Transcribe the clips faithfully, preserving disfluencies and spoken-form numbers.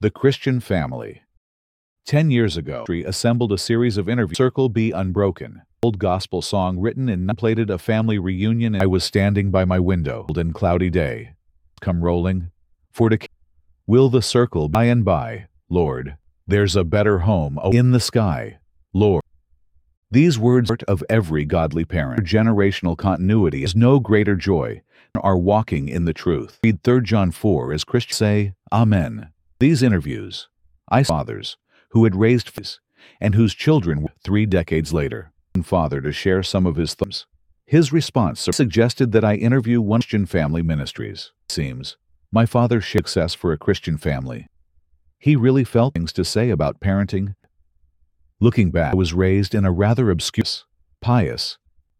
The Christian Family. Ten years ago, we assembled a series of interviews. Circle Be Unbroken, old gospel song written and plated a family reunion. And I was standing by my window, and cloudy day, come rolling, for to will the circle by and by, Lord, there's a better home in the sky, Lord. These words are of every godly parent. Generational continuity is no greater joy than our walking in the truth. Read Third John four as Christians say, Amen. These interviews, I saw fathers who had raised fathers and whose children were three decades later, and father to share some of his thoughts. His response suggested that I interview one Christian Family Ministries. It seems my father shared success for a Christian family. He really felt things to say about parenting. Looking back, I was raised in a rather obscure, pious.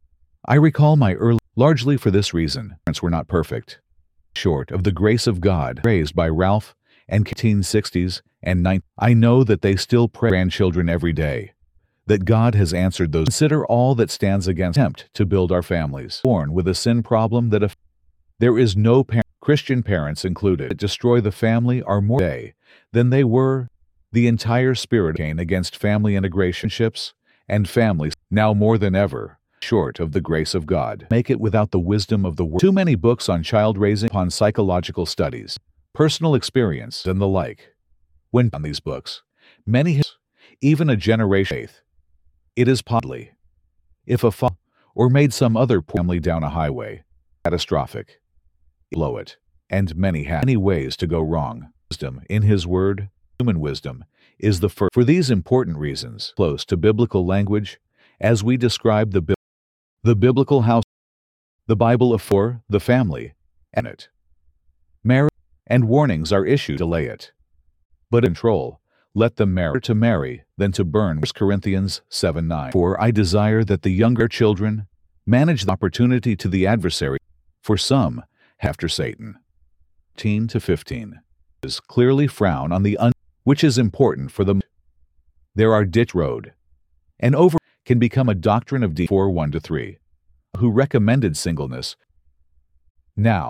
I recall my early, largely for this reason, parents were not perfect. Short of the grace of God, raised by Ralph and eighteen sixties and nineteen, I know that they still pray grandchildren every day, that God has answered those. Consider all that stands against attempt to build our families. Born with a sin problem that if there is no parent, Christian parents included, that destroy the family are more today than they were. The entire spirit gain against family integrationships and families, now more than ever, short of the grace of God, make it without the wisdom of the world. Too many books on child raising, upon psychological studies, personal experience, and the like. When on these books, many, even a generation, faith, it is possibly, if a father or made some other family down a highway, catastrophic, blow it, and many have many ways to go wrong. Wisdom in His Word. Human wisdom is the first. For these important reasons, close to biblical language, as we describe the, the biblical house, the Bible of for the family, and it. Marriage and warnings are issued to lay it. But control, let them marry to marry, than to burn. First Corinthians seven nine. For I desire that the younger children manage the opportunity to the adversary, for some, after Satan. thirteen to fifteen. Is clearly frown on the un which is important for them. There are ditch road. And over can become a doctrine of D four one to three, who recommended singleness. Now,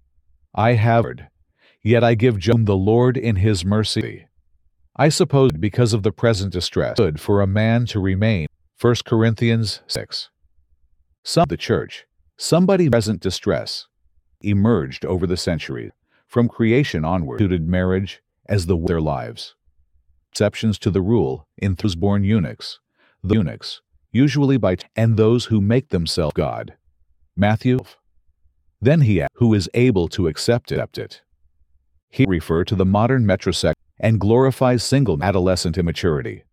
I have heard, yet I give Job the Lord in His mercy. I suppose because of the present distress, good for a man to remain. First Corinthians six. Some the church, somebody present distress, emerged over the centuries, from creation onward, suited marriage as the their lives. Exceptions to the rule in those born eunuchs, the eunuchs, usually by and those who make themselves God. Matthew. Then he who is able to accept it. Accept it. He refer to the modern metrosexual and glorifies single adolescent immaturity.